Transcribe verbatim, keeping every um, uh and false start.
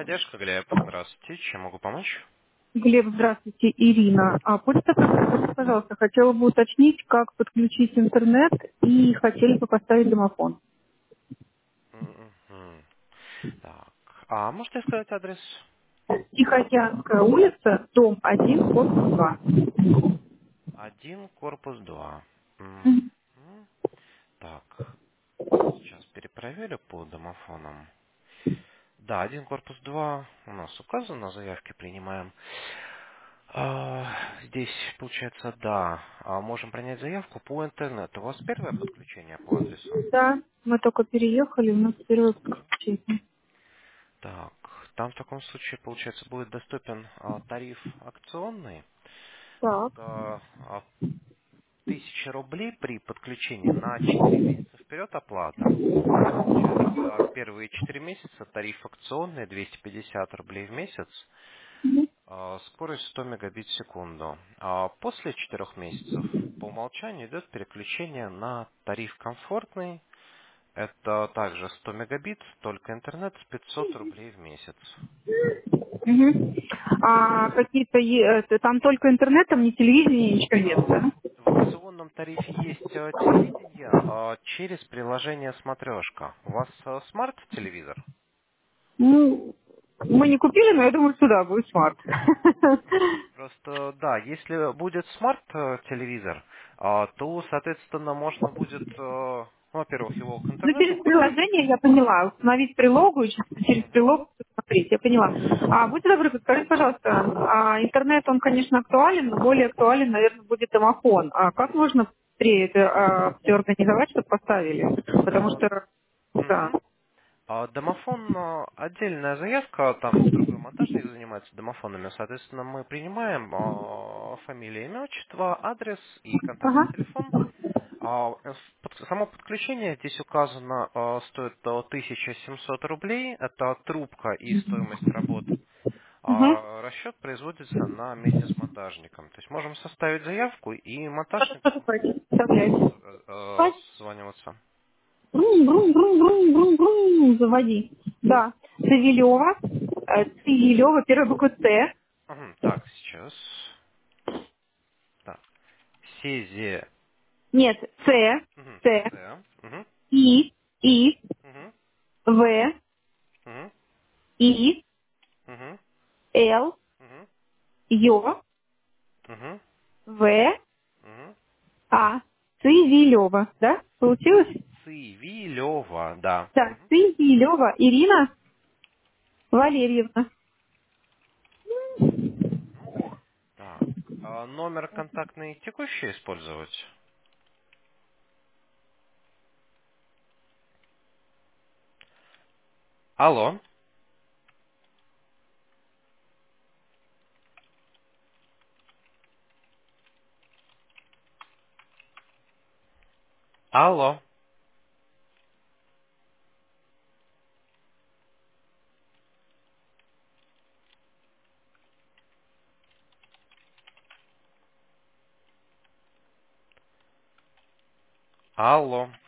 Поддержка, Глеб. Здравствуйте. Чем могу помочь? Глеб, здравствуйте, Ирина. А почта, пожалуйста, хотела бы уточнить, как подключить интернет и хотели бы поставить домофон. Мгм. Так. А можете сказать адрес? Тихоокеанская улица, дом один, корпус два. Один, корпус два. Мгм. Мгм. Так. Сейчас перепроверю по домофонам. Да, один, корпус два у нас указано, заявки принимаем. А, здесь, получается, да, а, можем принять заявку по интернету. У вас первое подключение по адресу? Да, мы только переехали, у нас первое подключение. Так, там в таком случае, получается, будет доступен а, тариф акционный. Так. Это а, тысяча рублей при подключении на четыре месяца вперед оплата. Получается, первые четыре месяца тариф акционный двести пятьдесят рублей в месяц, а, скорость сто мегабит в секунду. А после четырех месяцев по умолчанию идет переключение на тариф комфортный. Это также сто мегабит, только интернет с пятьсот рублей в месяц. Мгм. А какие-то, е- это, там только интернет, там ни телевидения, ничего нет, А, да? В акционном тарифе есть э, телевидение а, через приложение «Смотрешка». У вас э, смарт-телевизор? Ну, мы не купили, но я думаю, сюда будет смарт. Просто, да, если будет смарт-телевизор, а, то, соответственно, можно будет, э, ну, во-первых, его к Ну, интернету через подключить. приложение я поняла. Установить прилогу и через через Мгм. прилогу посмотреть. Я поняла. А будьте добры, подскажите, пожалуйста, а интернет, он, конечно, актуален, но более актуален, наверное, будет домофон. А как можно быстрее это все организовать, чтобы поставили? Потому А, что, да. мгм. А домофон э, отдельная заявка, там другой монтажник занимается домофонами, соответственно, мы принимаем э, фамилия, имя, отчество, адрес и контактный Ага. телефон. А, э, под- Само подключение здесь указано, э, стоит э, тысяча семьсот рублей, это трубка и стоимость работ. Угу. А расчет производится на месте с монтажником. То есть можем составить заявку и Что-то, что монтажнику такое? Вставляйте. э, э, Давай. созваниваться. Брум, брум, брум, брум, брум, брум, заводи. Да. Цивилева. э, Цивилева, первая буква Ц. Мгм. Так, сейчас. Так. Сезе. Нет, С. Мгм. С. С. Мгм. И. И. Мгм. В. Мгм. И. Мгм. Л. Мгм. Ё. Мгм. В. Мгм. А. Цивилева. Да? Получилось? Цивилева, да. Да. Мгм. Цивилева Ирина Валерьевна. Мгм. Так. А номер контактный текущий использовать? Алло. Алло. Алло.